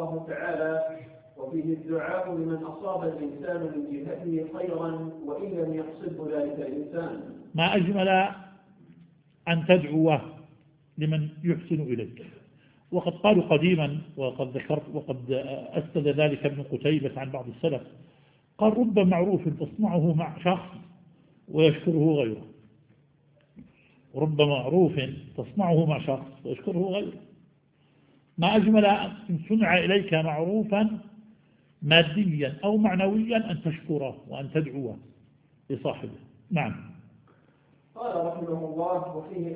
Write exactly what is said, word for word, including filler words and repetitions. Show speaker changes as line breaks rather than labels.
الله تعالى: وفيه الدعاء لمن أصاب الإنسان من جهته خيرا وإن لم يقصده ذلك الإنسان.
ما أجمل أن تدعو لمن يحسن إليك. وقد قالوا قديما، وقد ذكرت وقد أسند ذلك ابن قتيبة عن بعض السلف، قال: رب معروف تصنعه مع شخص ويشكره غيره. رب معروف تصنعه مع شخص ويشكره غيره. ما أجمل أن صنع إليك معروفا ماديا أو معنويا أن تشكره وأن تدعوه لصاحبه. نعم.
قال رحمه الله: وفيه